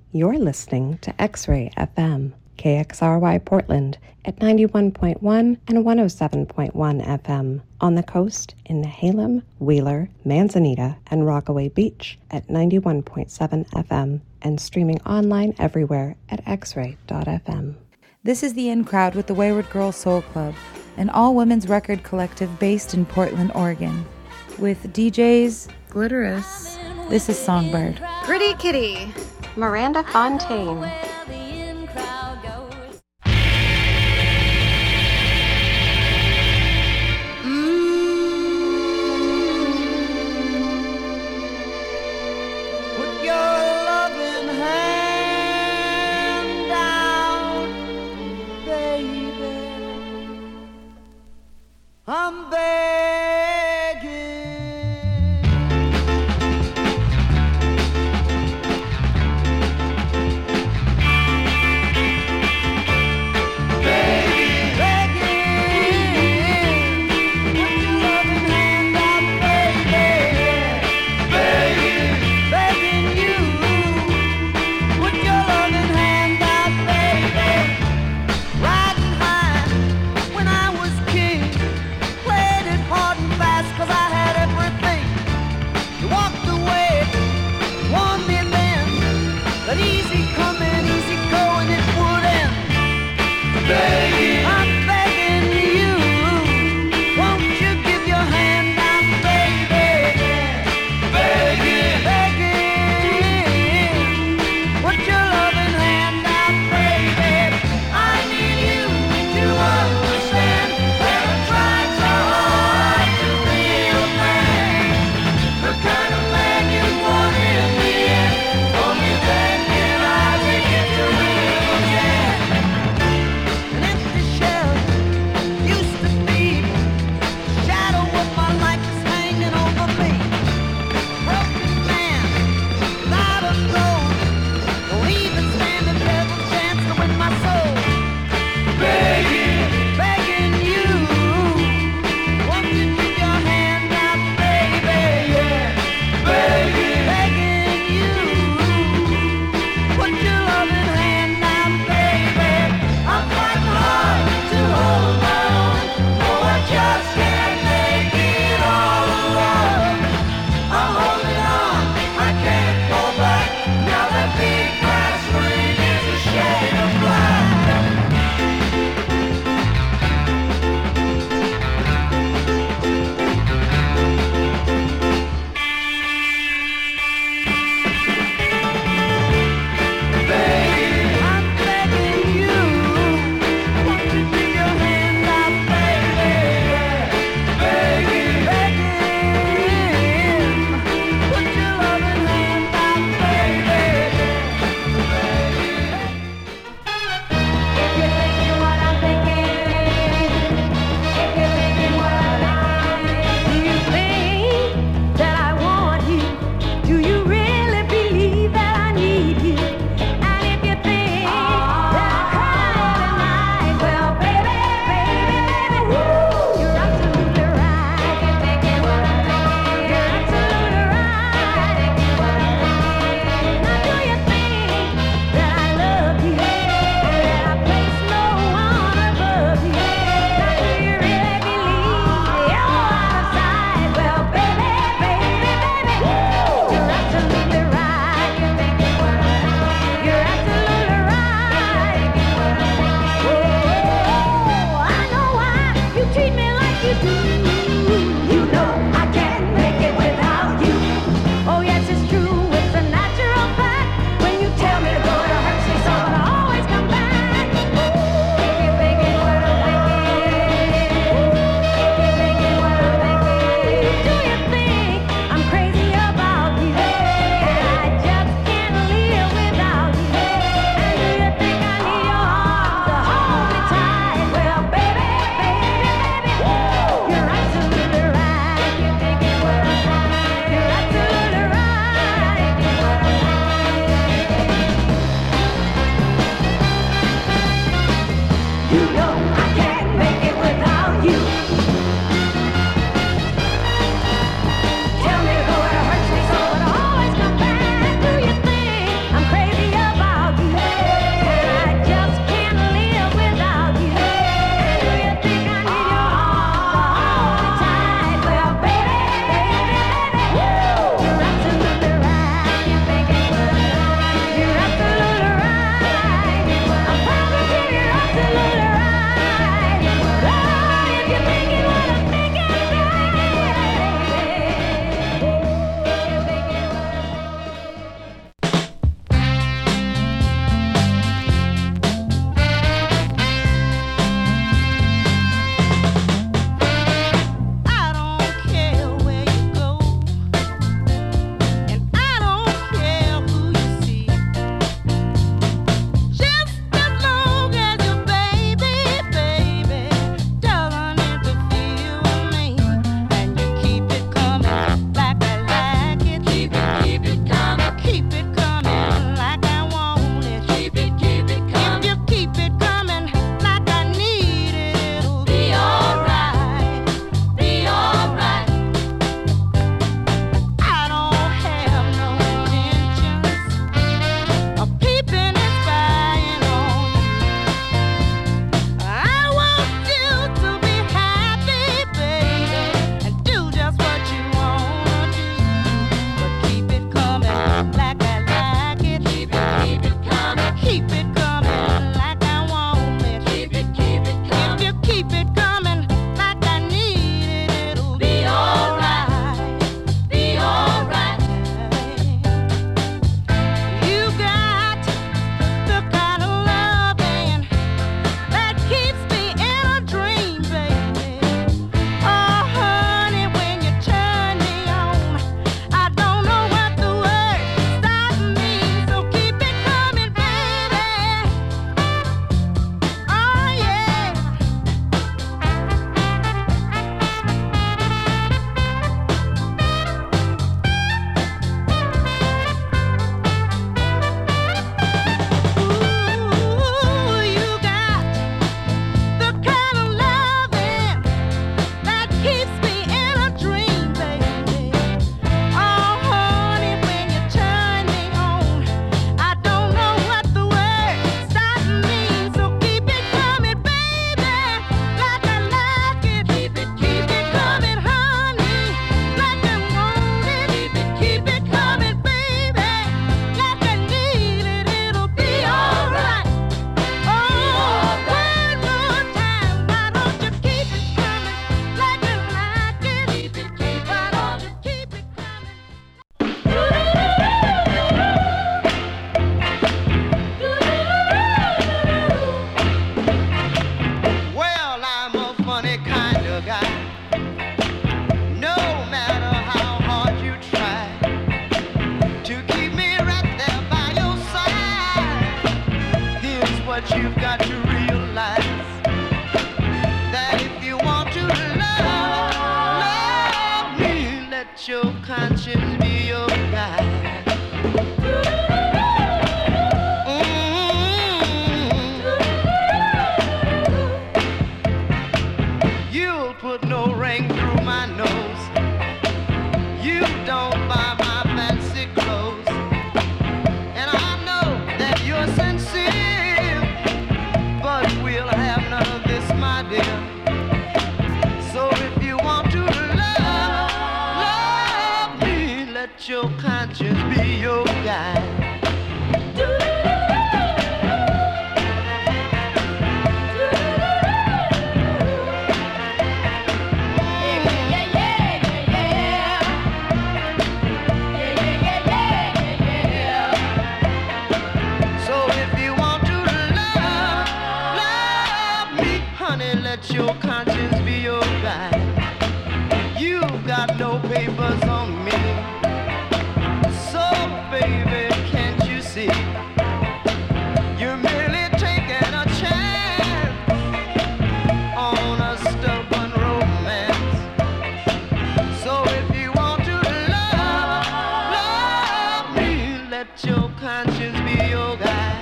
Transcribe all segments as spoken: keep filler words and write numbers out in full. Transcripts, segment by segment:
You're listening to X-Ray F M, K X R Y Portland at ninety-one point one and one oh seven point one F M. On the coast in Nehalem, Wheeler, Manzanita, and Rockaway Beach at ninety-one point seven F M, and streaming online everywhere at x ray dot f m. This is The In Crowd with the Wayward Girl Soul Club, an all-women's record collective based in Portland, Oregon. With D Js Glitterous, this is Songbird, Pretty Kitty, Miranda Fontaine, I'm begging. Begging, begging. Put your loving hand out, baby. Begging, begging you. Put your loving hand out, baby. Riding high when I was king. Played it hard and fast cause I had everything. You walked away, warned me then that easy coming, easy going it would end. Begging, I'm begging you, won't you give your hand out, baby? Begging, begging, put your loving hand out, baby. I need you to understand that I tried so hard to be a man, the kind of man you want in the end. Only then can I take it to real again. And in but you've got to realize that if you want to love, love me, let your conscience be your guide. Mm-hmm. You'll put no ring through my nose. You don't buy my fancy clothes. And I know that you're sincere, but we'll have none of this, my dear. So if you want to love, love me, let your conscience be your guide. Your conscience be your guide. You've got no papers on me, so baby, can't you see? You're merely taking a chance on a stubborn romance. So if you want to love, love me, let your conscience be your guide.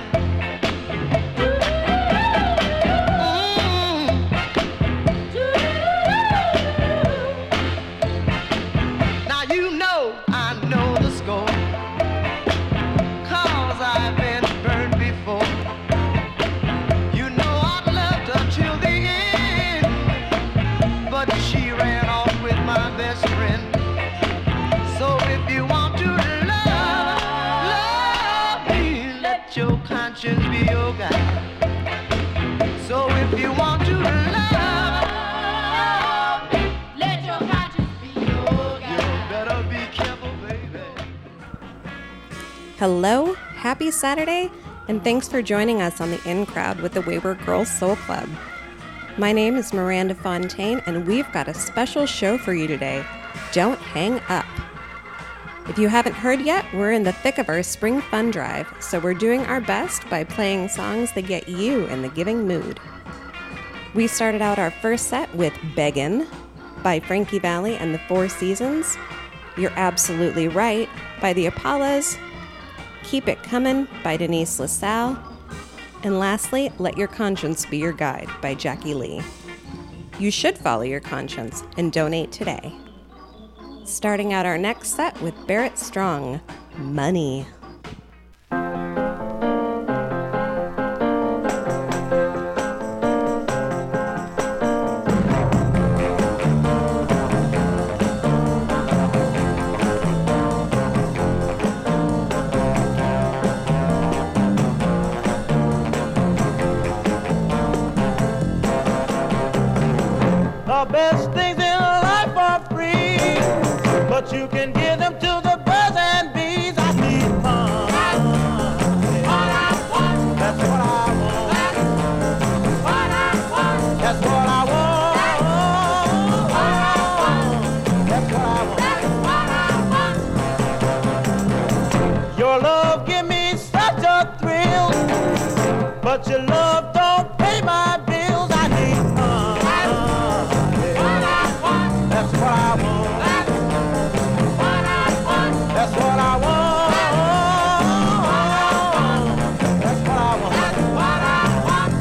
Conscience be your guide. So if you want to love, let your conscience be your guide. You better be careful, baby. Hello, happy Saturday, and thanks for joining us on the In Crowd with the Wayward Girls Soul Club. My name is Miranda Fontaine, and we've got a special show for you today. Don't hang up. If you haven't heard yet, we're in the thick of our spring fun drive, so we're doing our best by playing songs that get you in the giving mood. We started out our first set with Beggin' by Frankie Valli and the Four Seasons, You're Absolutely Right by the Apollos, Keep It Comin' by Denise LaSalle, and lastly, Let Your Conscience Be Your Guide by Jackie Lee. You should follow your conscience and donate today. Starting out our next set with Barrett Strong, Money. The best things in life are free, but you can give them to the birds and bees. I need money. That's what I want. That's what I want. That's what I want. That's what I want. Your love give me such a thrill, but your love don't pay my bills. I need money. That's what I want. That's what I want. That's what I want. That's what I want.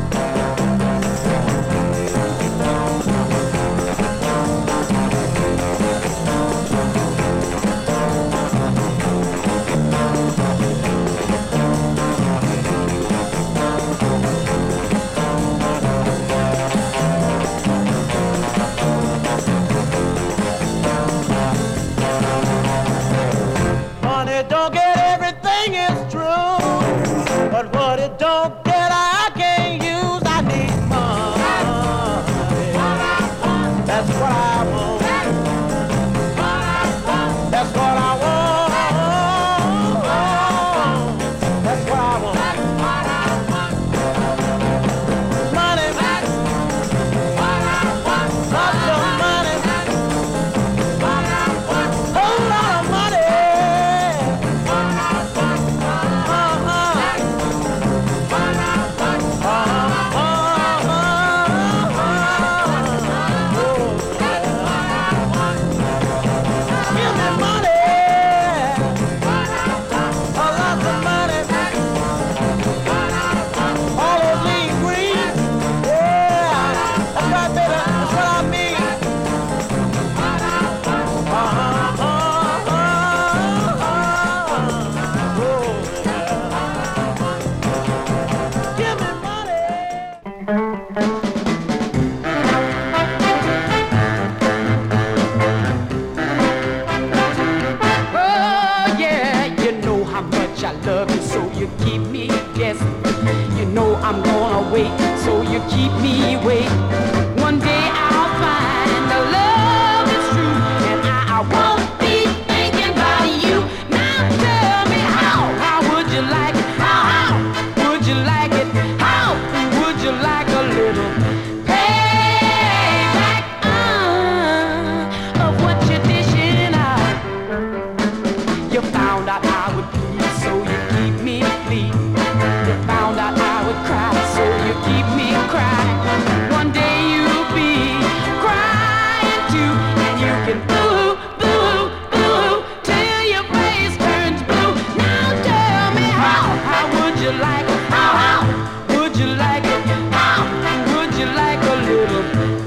know I'm gonna wait, so you keep me wait. One day I'll find the love is true, and I, I won't be thinking about you. Now tell me how, how would you like it? How, how would you like it? How would you like a little payback uh, of what you're dishing out? You found out I would please, so you keep me pleased. You found out I would cry, so you keep me crying. One day you'll be crying too, and you can boo, boo, boo till your face turns blue. Now tell me how, how would you like it? How, how would you like it? How would you like a little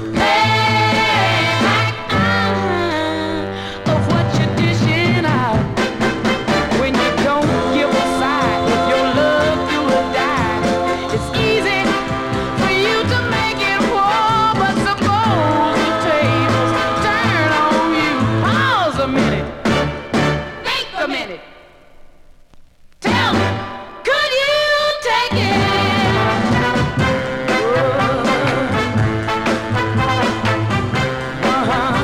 payback uh, of what you're dishing out? When you don't give a sigh, if your love do or die, it's easy for you to make it war. But suppose the tables turn on you. Pause a minute, think a minute. Tell me, could you take it? Uh-huh.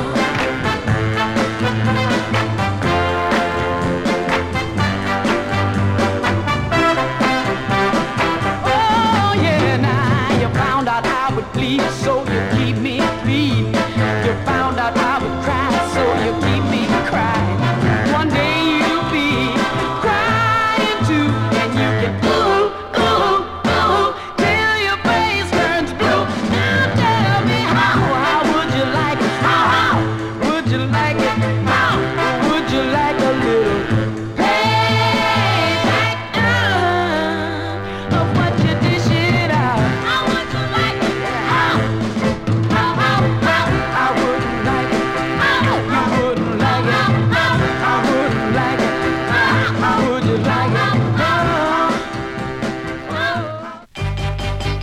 Oh yeah, now you found out I would bleed, so you keep me bleeding. You found out I would cry, so you keep me crying. One day you'll be crying too, and you can ooh, ooh, ooh till your face turns blue. Now tell me how, how would you like it? How, how would you like it? How would you like a little payback uh, of what you dishing out? How would you like it? How, how, how, how I wouldn't like it. How you wouldn't like it. How I wouldn't like it. How would you like it? Oh, oh.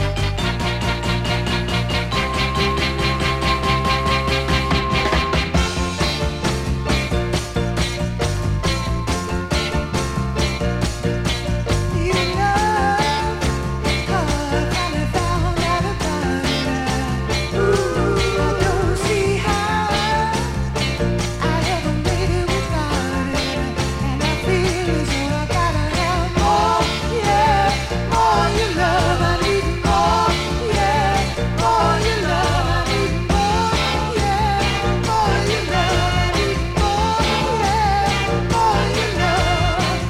You know, I finally found out about it. Ooh, I don't see how I ever made it without it, and I feel as though I gotta have more, yeah, more your love. I need more, yeah, more your love. I need more, yeah, more your love. I need more, yeah, more your love.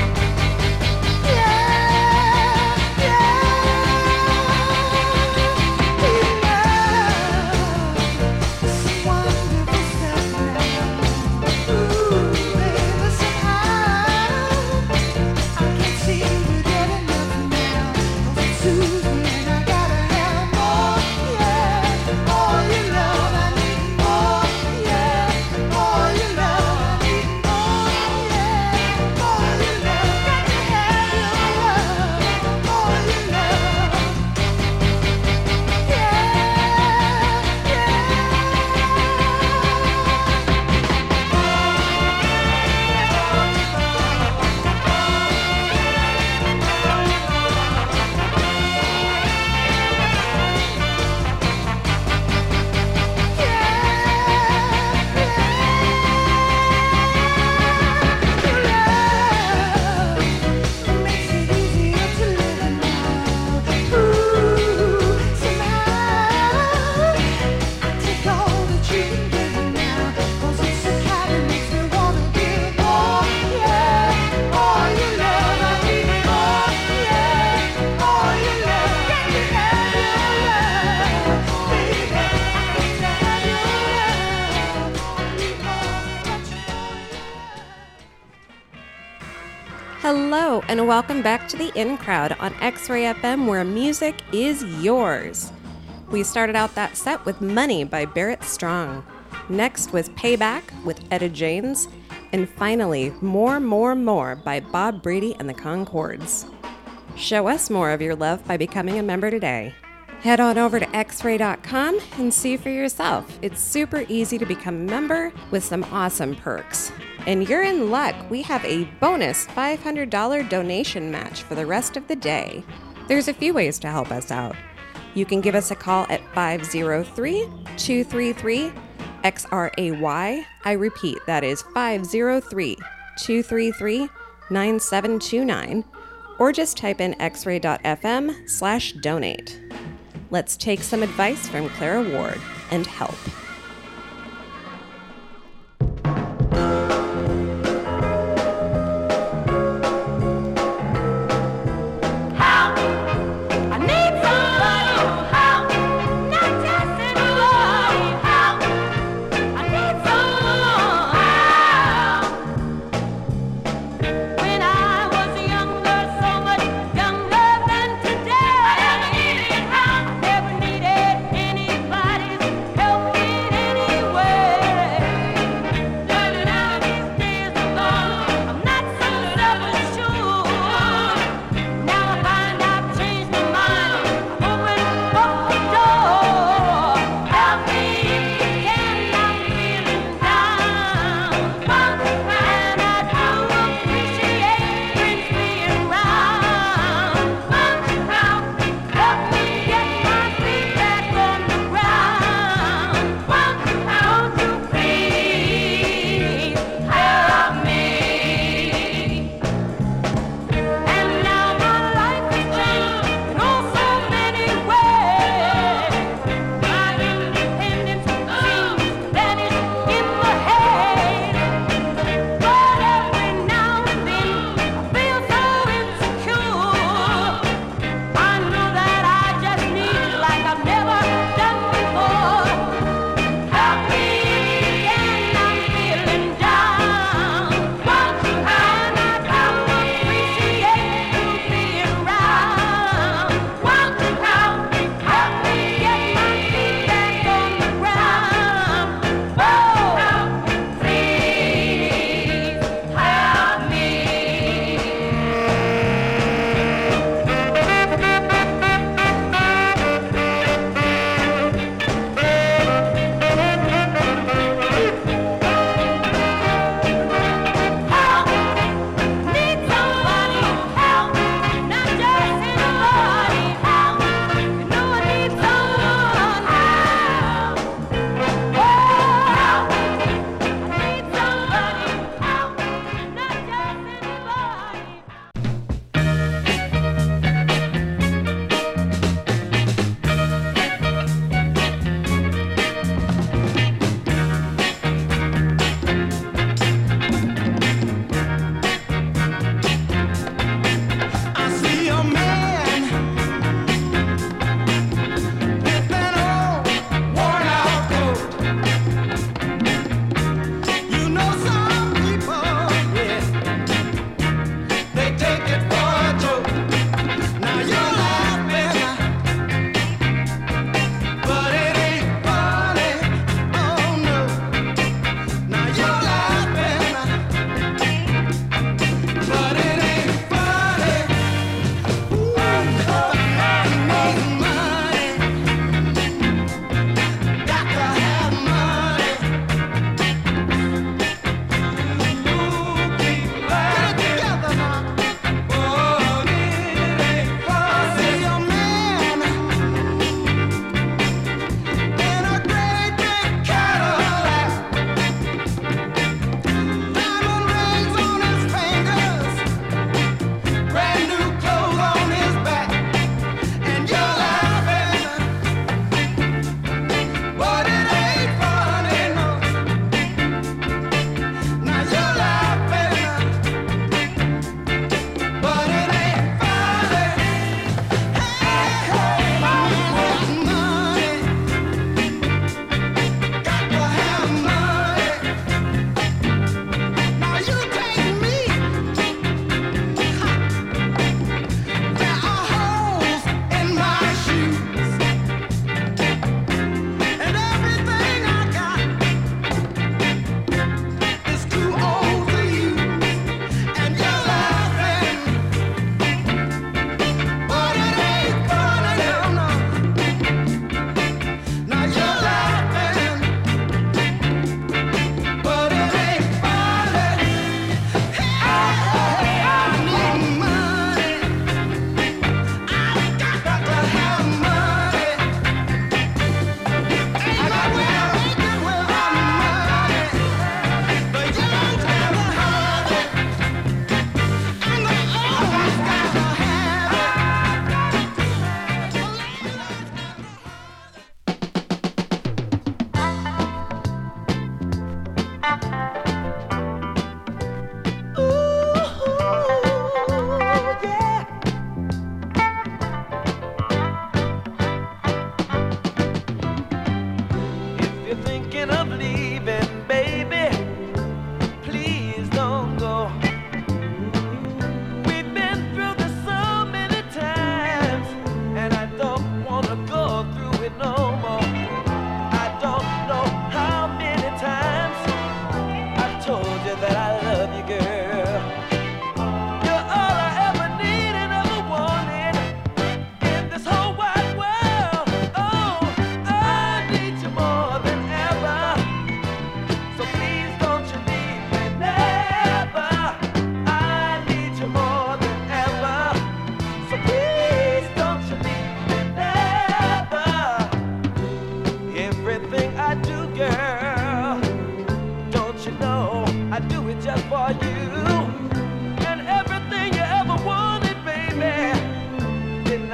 Hello, and welcome back to the In Crowd on X-Ray F M, where music is yours. We started out that set with Money by Barrett Strong. Next was Payback with Etta James. And finally, More, More, More by Bob Brady and the Concords. Show us more of your love by becoming a member today. Head on over to x ray dot com and see for yourself. It's super easy to become a member with some awesome perks. And you're in luck. We have a bonus five hundred dollars donation match for the rest of the day. There's a few ways to help us out. You can give us a call at five oh three, two three three, X R A Y. I repeat, that is five oh three, two three three, nine seven two nine. Or just type in xray.fm slash donate. Let's take some advice from Clara Ward and help. Never needed anybody's help.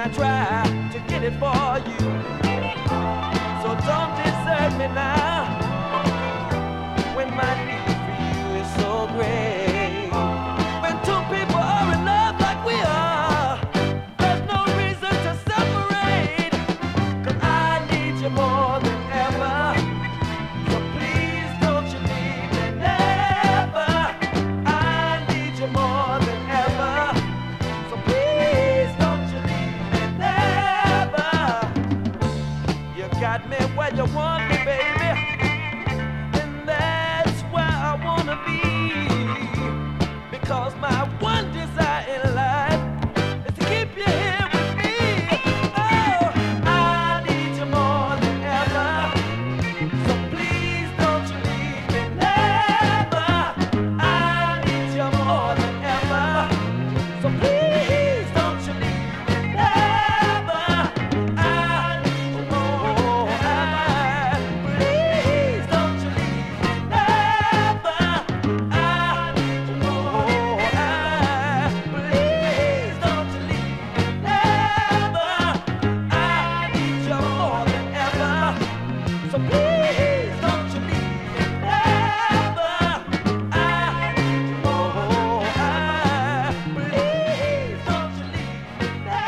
I try to get it for you. So don't desert me now when my need for you is so great. When two people are in love like we are, there's no reason to separate. 'Cause I need you more than ever. So please don't you leave me never. I need you more than ever. So please don't you leave me never. You got me where you want me, baby, and that's where I wanna be. Because my one desire in life is to keep you here with me. Oh, I need you more than ever. So please don't you leave me never. I need you more than ever. So please don't you leave me never. I need you more. I, please don't you leave me never. I need you more. I, please don't you leave me never. I need you more than ever. So please don't you leave me never. I need you more. I, please don't you leave me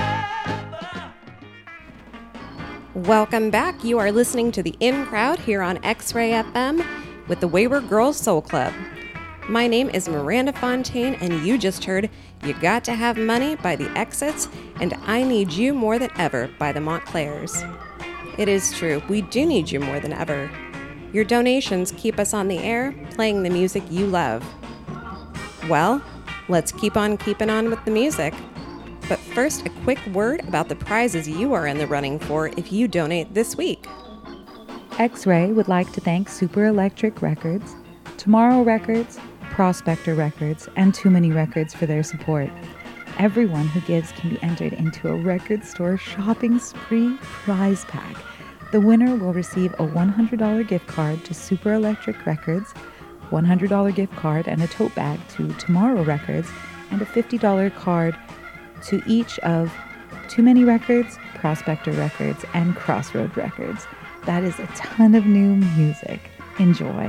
never. Welcome back. You are listening to the In Crowd here on X-Ray F M with the Wayward Girls Soul Club. My name is Miranda Fontaine, and you just heard You Got to Have Money by the Exits and I Need You More Than Ever by the Montclairs. It is true, we do need you more than ever. Your donations keep us on the air, playing the music you love. Well, let's keep on keeping on with the music. But first, a quick word about the prizes you are in the running for if you donate this week. X-Ray would like to thank Super Electric Records, Tomorrow Records, Prospector Records, and Too Many Records for their support. Everyone who gives can be entered into a record store shopping spree prize pack. The winner will receive a one hundred dollars gift card to Super Electric Records, one hundred dollars gift card and a tote bag to Tomorrow Records, and a fifty dollars card to each of Too Many Records, Prospector Records, and Crossroad Records. That is a ton of new music. Enjoy.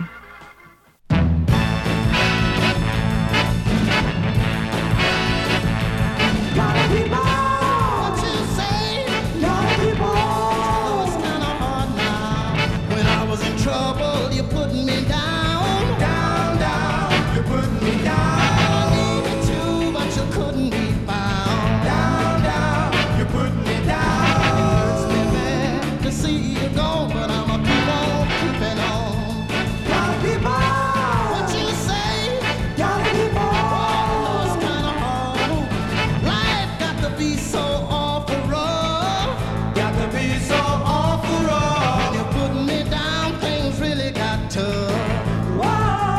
Trouble, you put me down, down, down. You put me down. I needed to, but you couldn't be found. Down, down. You put me down. It hurts me bad to see you go, but I'ma keep on keeping on. Gotta keep on. What you say? Gotta keep on. Oh, it's kinda hard. Life got to be so awful rough. Got to be so awful rough. When you put me down, really got tough. Whoa.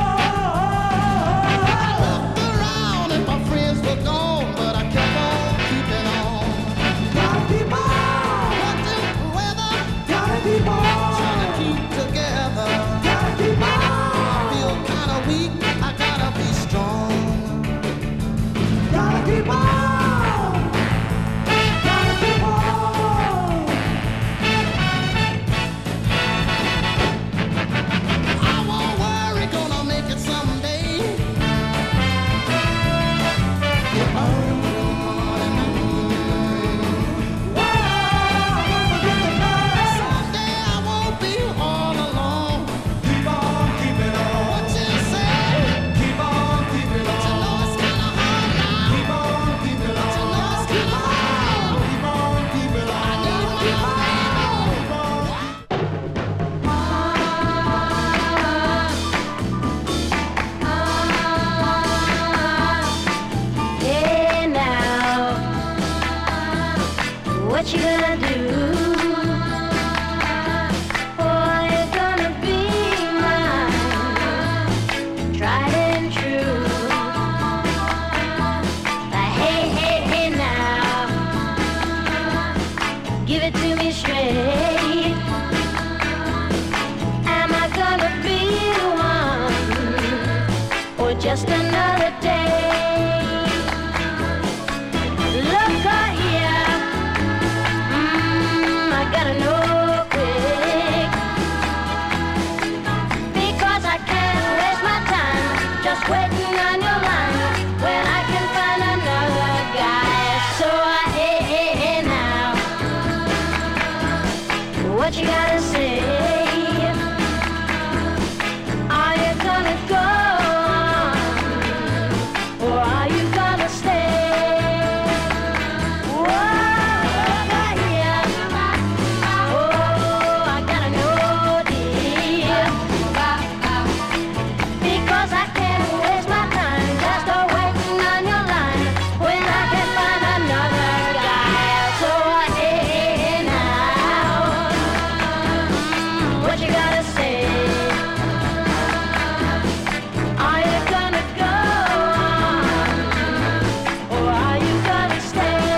I looked around and my friends were gone, but I kept on keeping on. Gotta keep on. What the weather? Gotta keep on. Trying to keep together. Gotta keep on. I feel kind of weak. I gotta be strong. Gotta keep on. Gotta keep on. What you gonna do? Oh, you're gonna be mine, tried and true. Like, hey, hey, hey now, give it to me straight. Am I gonna be the one, or just another day? Look, uh, yeah. what you gotta say? Are you gonna go or are you gonna stay? Whoa, yeah. Oh, I gotta know, dear, because I can't waste my time just a waiting on your line when I can find another guy. So hey now, what you gotta say? Are you gonna go or are you gonna stay?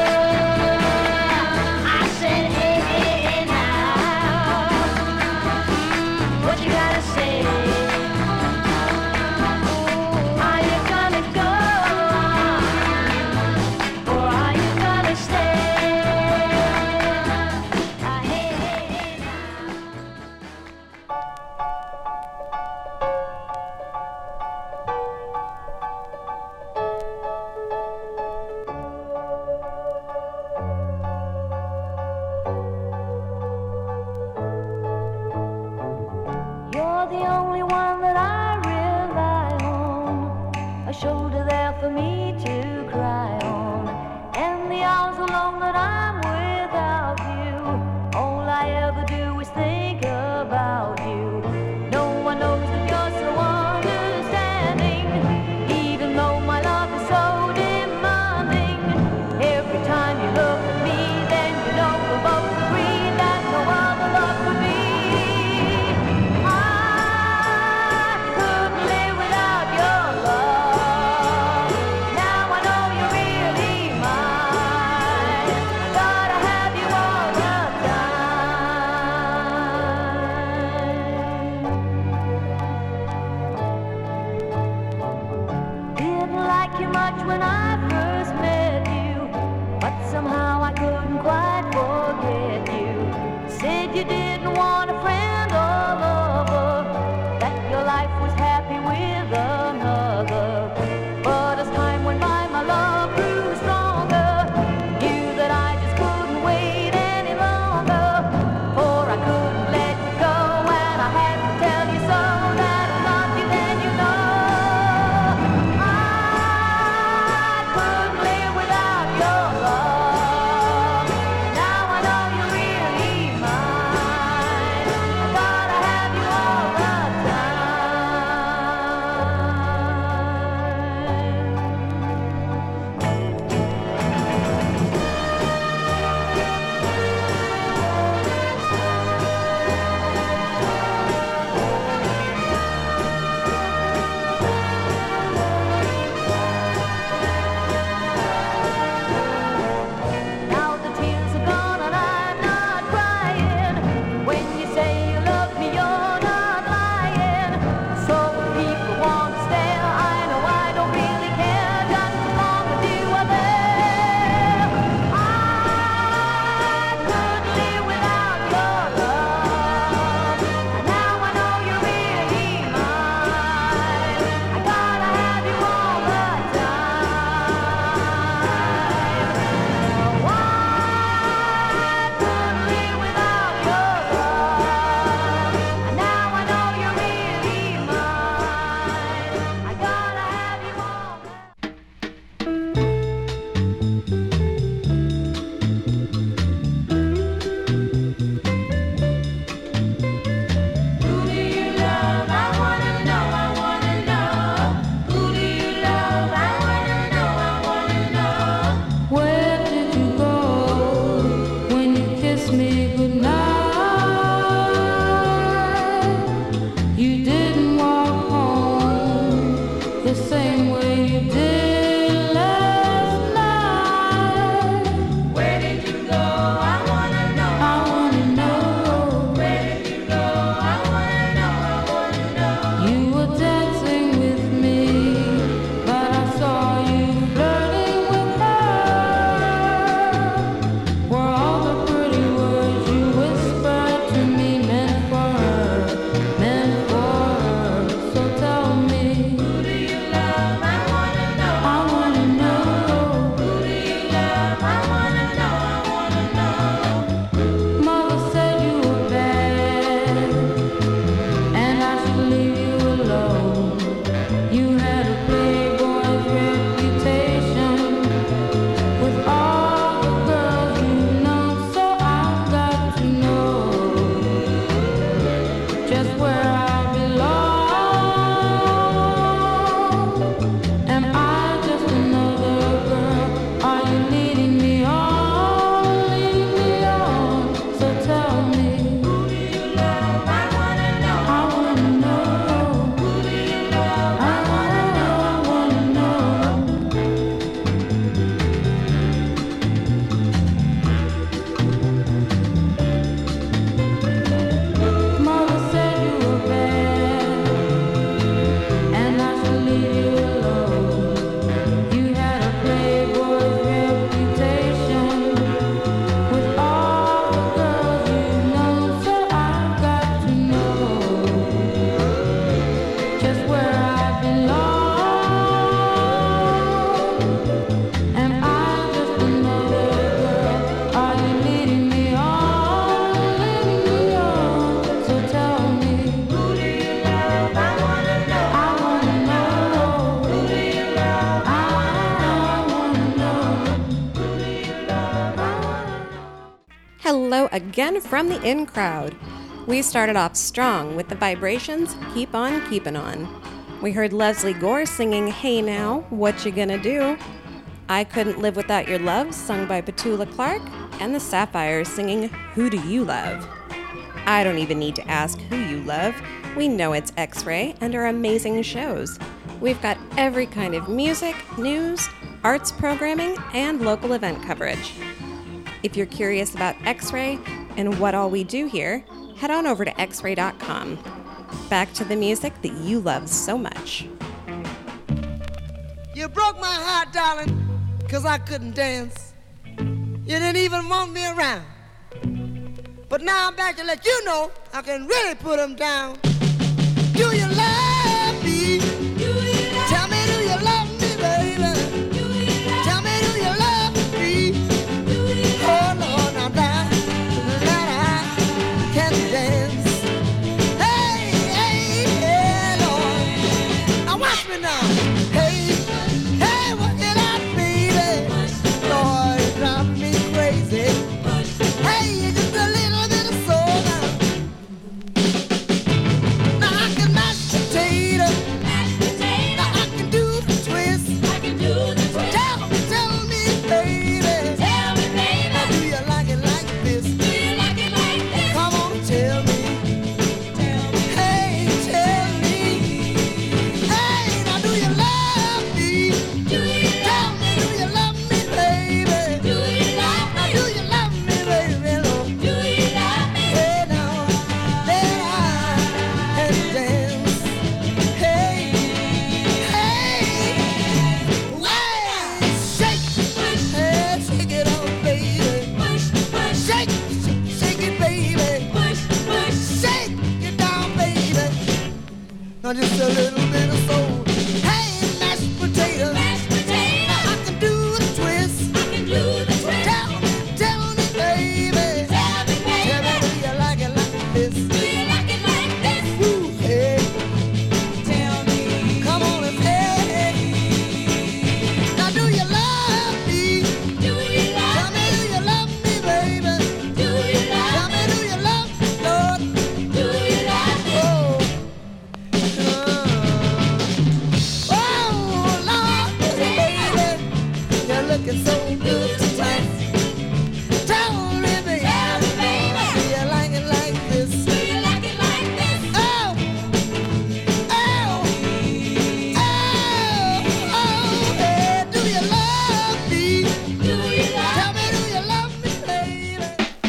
I said hey now, what you gotta say? Are you gonna go or are you gonna stay? Ah, hey, hey, hey, now. You're the only one that I rely on, a shoulder there for me to cry on. And the hours alone that I'm without you, all I ever do is think about you. No one knows that you're so understanding, even though my love is so demanding. Every time you look at me, then you know we'll both agree that no other love could be. I couldn't live without your love. Now I know you're really mine. Gotta have you all the time. Didn't like you much when I first met you, but somehow I couldn't quite forget you. Said you didn't want a friend or lover, that your life was happy with another. But as time went by, my love grew stronger. Knew that I just couldn't wait any longer, for I couldn't let you go, and I had to tell you so that I loved you, then you know. I couldn't live without your love. Now I know you're really mine. Hello again from the in crowd. We started off strong with the vibrations, Keep On Keepin' On. We heard Leslie Gore singing Hey Now, What You Gonna Do? I Couldn't Live Without Your Love, sung by Petula Clark, and the Sapphires singing Who Do You Love? I don't even need to ask who you love. We know it's X-Ray and our amazing shows. We've got every kind of music, news, arts programming, and local event coverage. If you're curious about X-Ray and what all we do here, head on over to x ray dot com. Back to the music that you love so much. You broke my heart, darling, 'cause I couldn't dance. You didn't even want me around. But now I'm back to let you know I can really put them down. Do you love me? Do you love Tell me, do you love me, baby? Do you love Tell me, do you love me? Do you love Oh, Lord, now that, that I can dance. Hey, hey, hey, Lord. Now watch me now. Hey, hey, what did I, baby? Lord, it drives me crazy. Hey, just a little bit of soul now. Now I can mash potato. Mash potato. Now I can do the twist. I can do the twist. Tell me, tell me, baby. Tell me, baby. Now do you like it like this? Do you like it like this? Come on, tell me. Tell me. Hey, tell me. Hey, now do you love me? Do you tell me? Do you love me, baby? Do you love me? Now do you love me, baby? Lord? Do you love me? Hey, now that I can dance. Hey, hey, way, shake, hey, shake it on, baby. Shake, shake it, baby. Shake it down, baby. Now just a little bit of soul. Hey, mashed potato. Mashed potato. Now I can do the twist. I can do the twist. Tell me, tell me, baby. Tell me, baby. Tell me, do you like it like this? Do you like it like this? Woo, hey. Tell me. Come on and say. Now do you love me? Do you love Tell me, do you love me, baby? Do you love Tell me, do you love me, Lord? Do you love me? Oh. Oh, Lord, baby, you're looking so good tonight. Tell me, baby, do you like it like this? Do you like it like this? Oh, oh, oh, oh, hey, do you love me? Do you love Tell me, do you love me, baby?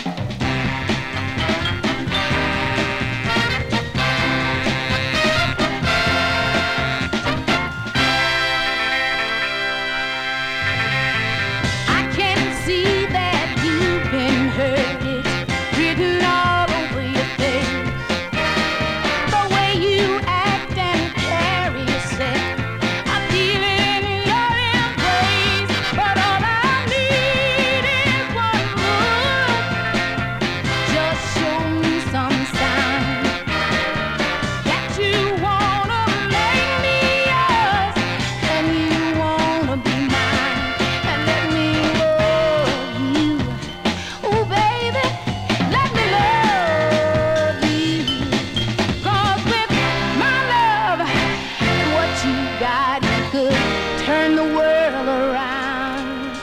I can see that you've been hurt. It's written all over your face. The way you act and carry yourself, I feel it in your embrace. But all I need is one look. Just show me some sign that you wanna make me yours, and you wanna be mine, and let me love you. Ooh, baby, let me love you. 'Cause with my love and what you got, you could turn the world around.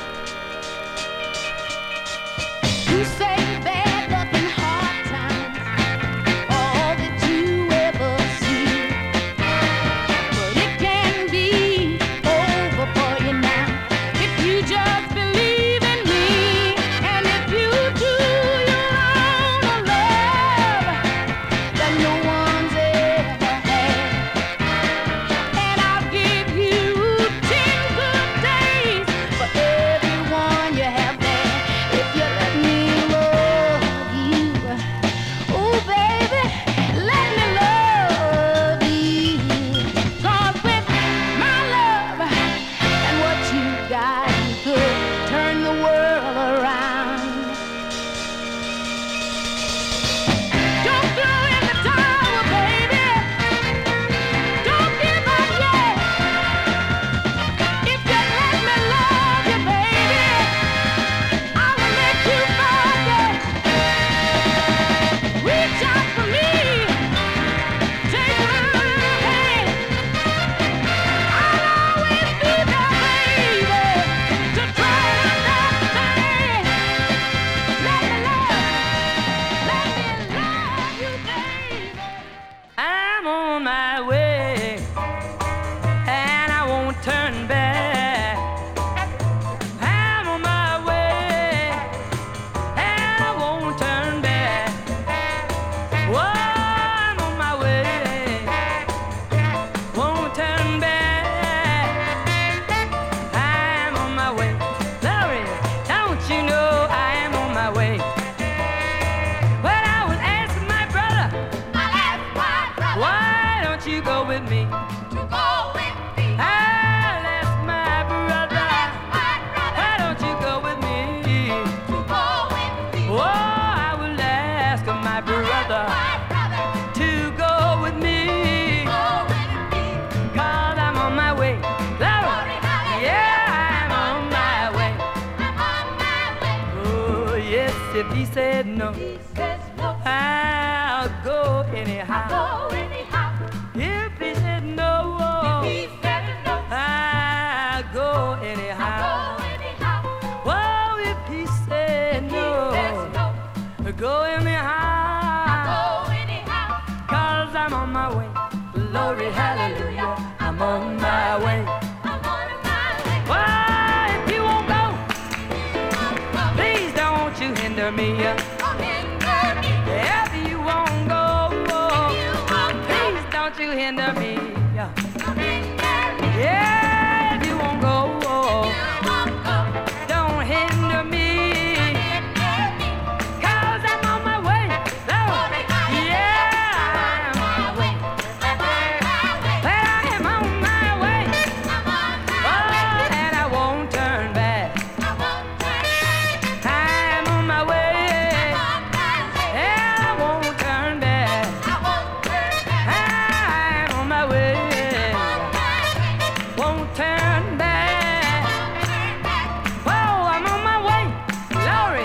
You say bad luck and hard times are all that you ever see. But it can be over for you now if you just believe in me. And if you do your own love that no one's ever had. And I'll give you ten good days for everyone you have there, if you let me love yes, if he said no, I'll go anyhow. If he said no, I'll go anyhow. Well, if he said no, go anyhow. Cause I'm on my way. Glory, hallelujah, I'm on my way. Well, if you won't go, please don't you hinder me. If you won't go, please don't you hinder me. Yeah, if you won't go, don't hinder me. Cause I'm on my way. Yeah, I'm on my way. Well, I am on my way. Oh, and I won't turn back. I'm on my way. And I won't turn back. I'm on my way. Won't turn back. Whoa, I'm on my way. Glory.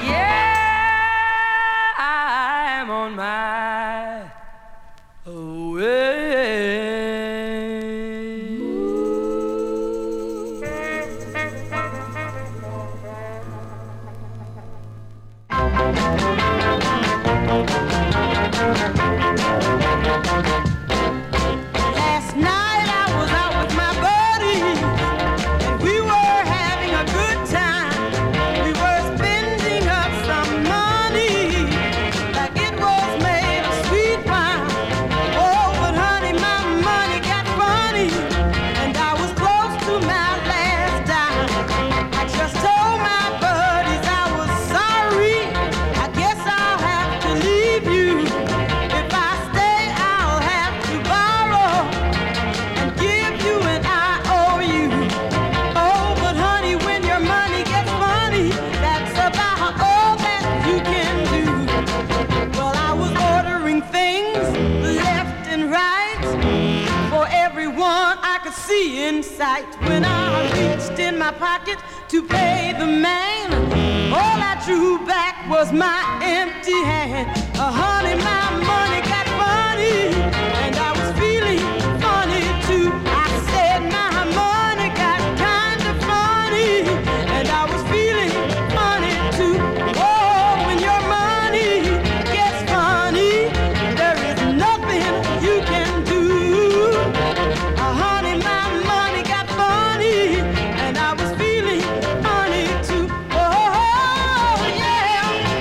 Yeah, I'm on my way. Last night I was out with my buddies, and we were having a good time. We were spending up some money like it was made of sweet wine. Oh, but honey, my money got funny, and I was close to my last dime. I just told my buddies I was sorry. I guess I'll have to leave you. If I stay, I'll have to borrow and give you and I owe you. Oh, but honey, when your money gets funny, that's about all that you can do. Well, I was ordering things left and right for everyone I could see in sight. When I reached in my pocket to pay the man, all I drew back was my empty hand. Uh, honey, my money got funny, and I was feeling funny too. I said my money got kind of funny, and I was feeling funny too. Oh, when your money gets funny, there is nothing you can do. Uh, honey, my money got funny, and I was feeling funny too. Oh, yeah.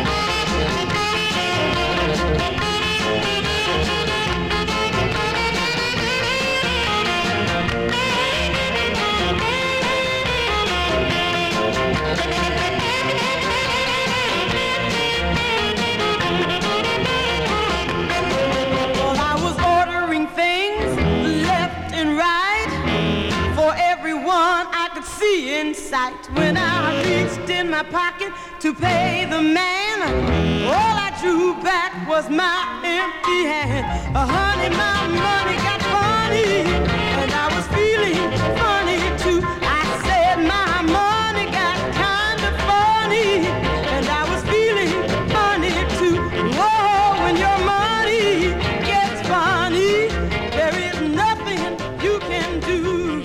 Well, I was ordering things left and right for everyone I could see in sight. When I reached in my pocket to pay the man, all I drew back was my empty hand. Uh, honey, my money got funny, and I was feeling funny too. I said my money got kind of funny, and I was feeling funny too. Whoa, when your money gets funny, there is nothing you can do.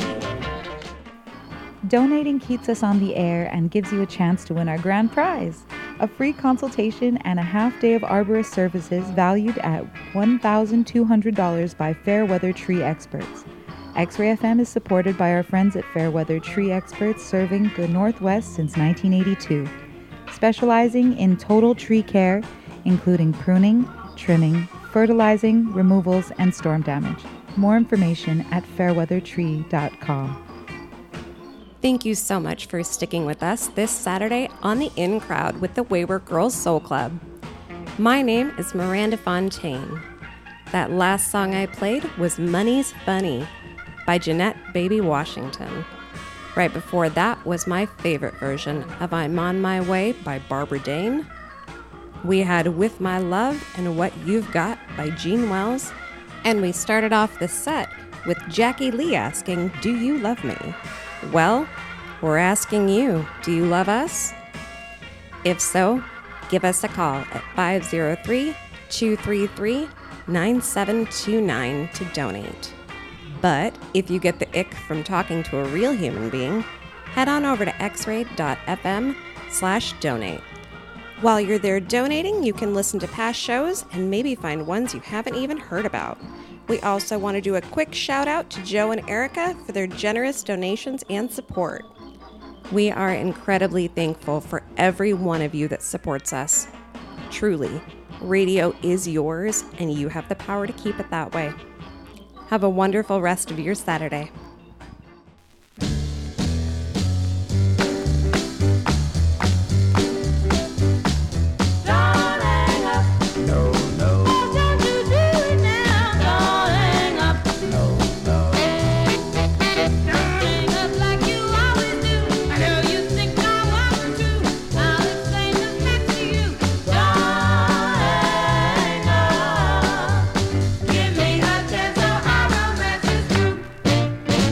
Donating keeps us on the air and gives you a chance to win our grand prize, a free consultation and a half day of arborist services valued at one thousand two hundred dollars by Fairweather Tree Experts. X-Ray F M is supported by our friends at Fairweather Tree Experts, serving the Northwest since nineteen eighty-two, specializing in total tree care, including pruning, trimming, fertilizing, removals, and storm damage. More information at fairweather tree dot com. Thank you so much for sticking with us this Saturday on the In Crowd with the Wayward Girls Soul Club. My name is Miranda Fontaine. That last song I played was Money's Funny by Jeanette Baby Washington. Right before that was my favorite version of I'm on My Way by Barbara Dane. We had With My Love and What You've Got by Gene Wells. And we started off the set with Jackie Lee asking, do you love me? Well, we're asking you, do you love us? If so, give us a call at five oh three, two three three, nine seven two nine to donate. But if you get the ick from talking to a real human being, head on over to xray.fm slash donate. While you're there donating, you can listen to past shows and maybe find ones you haven't even heard about. We also want to do a quick shout out to Joe and Erica for their generous donations and support. We are incredibly thankful for every one of you that supports us. Truly, radio is yours and you have the power to keep it that way. Have a wonderful rest of your Saturday. Give me a chance so our romance is through.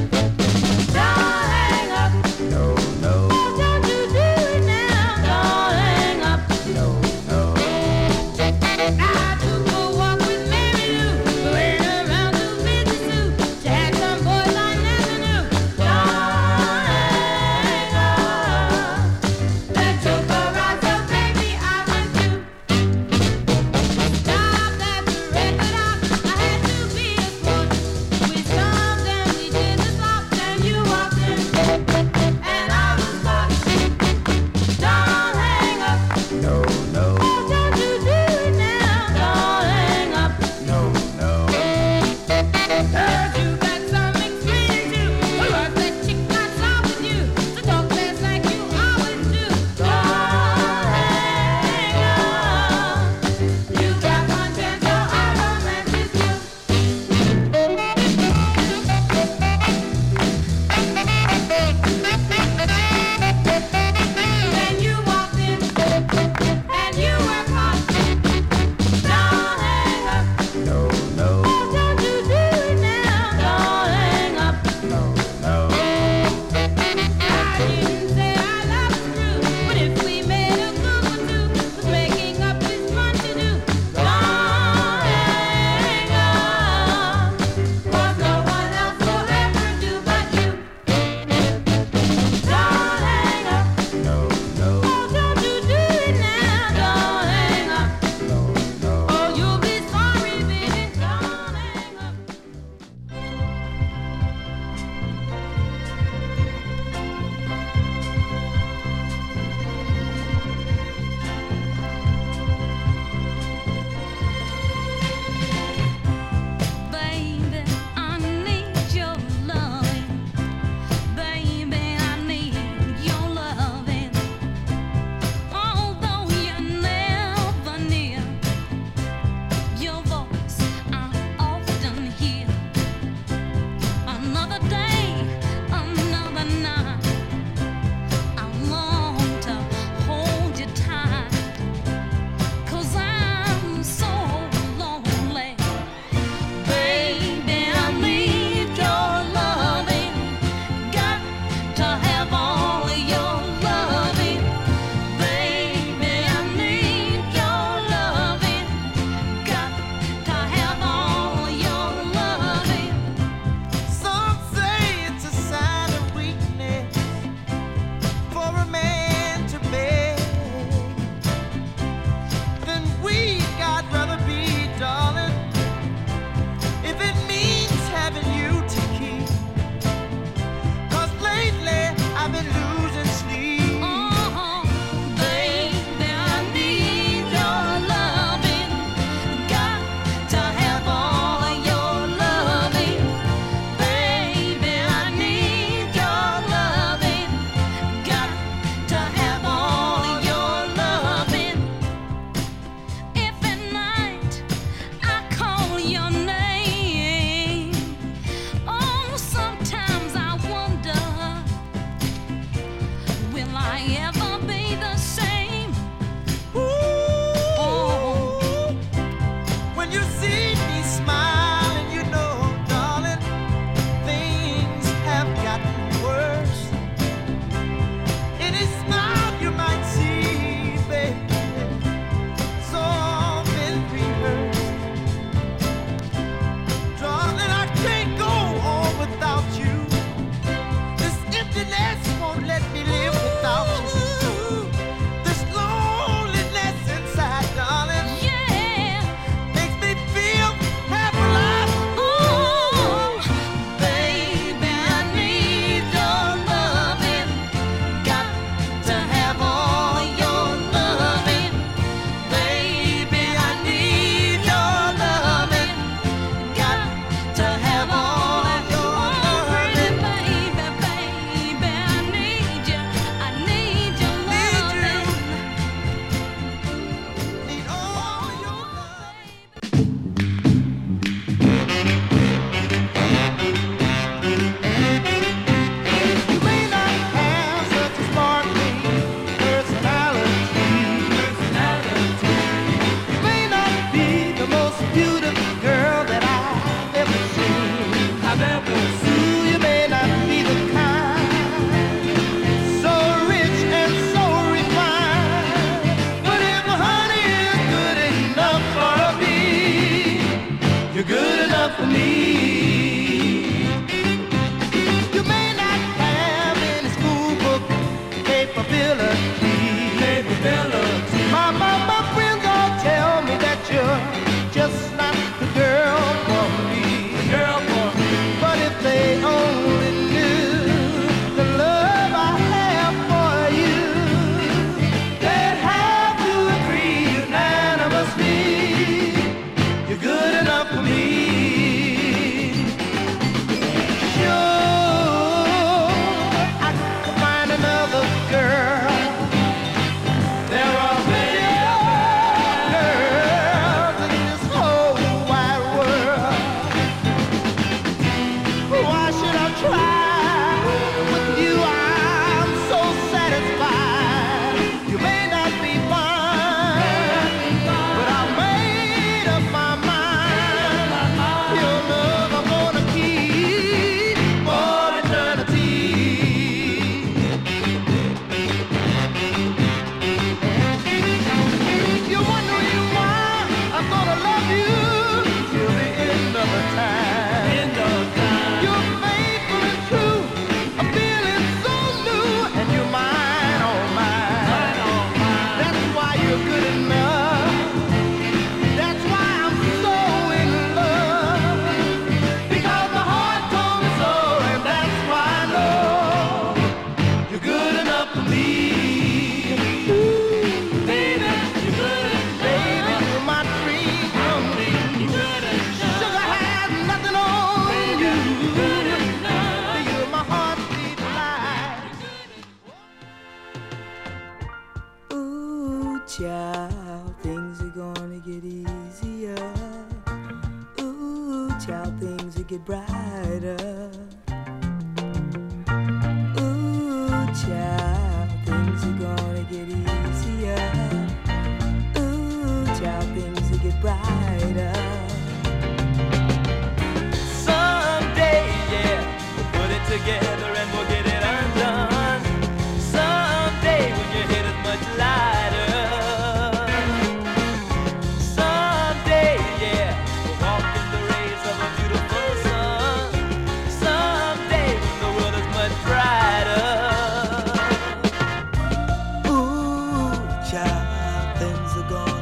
child, things are gonna get easier. Ooh, child, things will get brighter. Ooh, child, things are gonna get easier. Ooh, child, things will get brighter. Someday, yeah, we'll put it together and we'll get it undone. Someday when your head is much lighter. Someday, yeah, we'll walk in the rays of a beautiful sun. Someday when the world is much brighter. Ooh, child, things are gonna